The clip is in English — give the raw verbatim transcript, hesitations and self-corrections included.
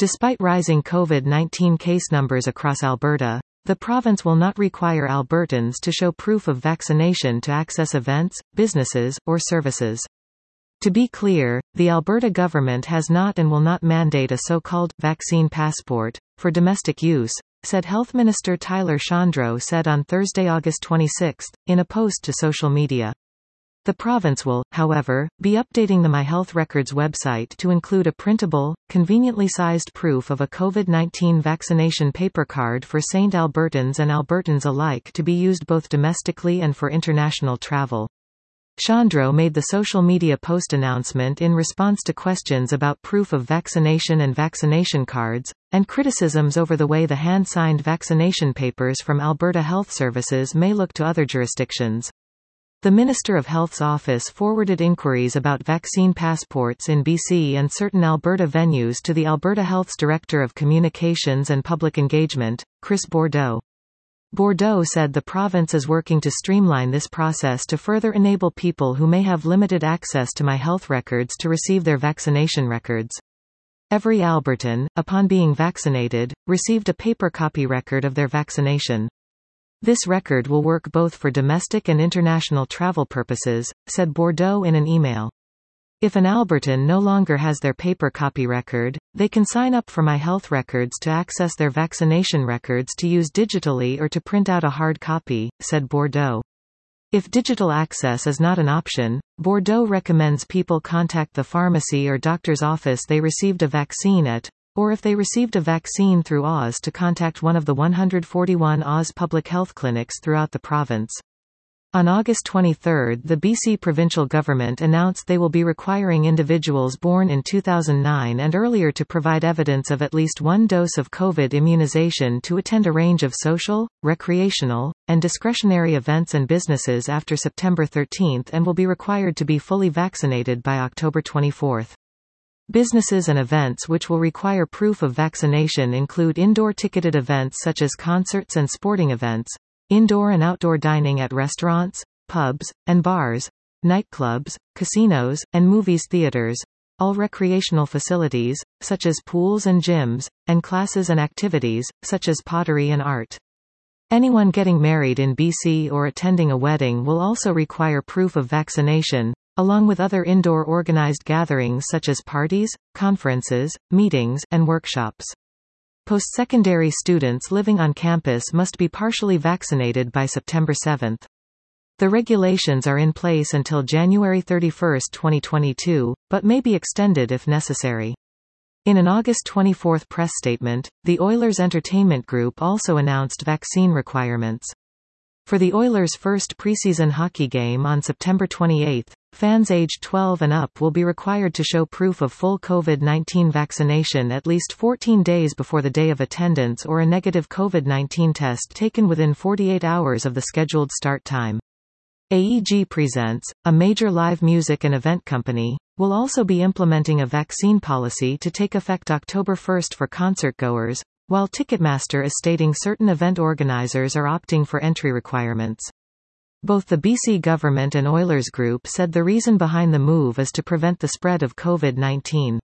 Despite rising COVID nineteen case numbers across Alberta, the province will not require Albertans to show proof of vaccination to access events, businesses, or services. To be clear, the Alberta government has not and will not mandate a so-called vaccine passport for domestic use, said Health Minister Tyler Shandro said on Thursday, August twenty-sixth, in a post to social media. The province will, however, be updating the My Health Records website to include a printable, conveniently sized proof of a COVID nineteen vaccination paper card for Saint Albertans and Albertans alike to be used both domestically and for international travel. Shandro made the social media post announcement in response to questions about proof of vaccination and vaccination cards, and criticisms over the way the hand-signed vaccination papers from Alberta Health Services may look to other jurisdictions. The Minister of Health's office forwarded inquiries about vaccine passports in B C and certain Alberta venues to the Alberta Health's Director of Communications and Public Engagement, Chris Bordeaux. Bordeaux said the province is working to streamline this process to further enable people who may have limited access to My Health Records to receive their vaccination records. Every Albertan, upon being vaccinated, received a paper copy record of their vaccination. This record will work both for domestic and international travel purposes, said Bordeaux in an email. If an Albertan no longer has their paper copy record, they can sign up for My Health Records to access their vaccination records to use digitally or to print out a hard copy, said Bordeaux. If digital access is not an option, Bordeaux recommends people contact the pharmacy or doctor's office they received a vaccine at, or if they received a vaccine through Oz to contact one of the one hundred forty-one Oz public health clinics throughout the province. On August twenty-third, the B C provincial government announced they will be requiring individuals born in two thousand nine and earlier to provide evidence of at least one dose of COVID immunization to attend a range of social, recreational, and discretionary events and businesses after September thirteenth and will be required to be fully vaccinated by October twenty-fourth. Businesses and events which will require proof of vaccination include indoor ticketed events such as concerts and sporting events, indoor and outdoor dining at restaurants, pubs, and bars, nightclubs, casinos, and movies theaters, all recreational facilities, such as pools and gyms, and classes and activities, such as pottery and art. Anyone getting married in B C or attending a wedding will also require proof of vaccination, along with other indoor organized gatherings such as parties, conferences, meetings, and workshops. Post-secondary students living on campus must be partially vaccinated by September seventh. The regulations are in place until January thirty-first, twenty twenty-two, but may be extended if necessary. In an August twenty-fourth press statement, the Oilers Entertainment Group also announced vaccine requirements. For the Oilers' first preseason hockey game on September twenty-eighth, fans aged twelve and up will be required to show proof of full COVID nineteen vaccination at least fourteen days before the day of attendance or a negative COVID nineteen test taken within forty-eight hours of the scheduled start time. A E G Presents, a major live music and event company, will also be implementing a vaccine policy to take effect October first for concertgoers, while Ticketmaster is stating certain event organizers are opting for entry requirements. Both the B C government and Oilers Group said the reason behind the move is to prevent the spread of COVID nineteen.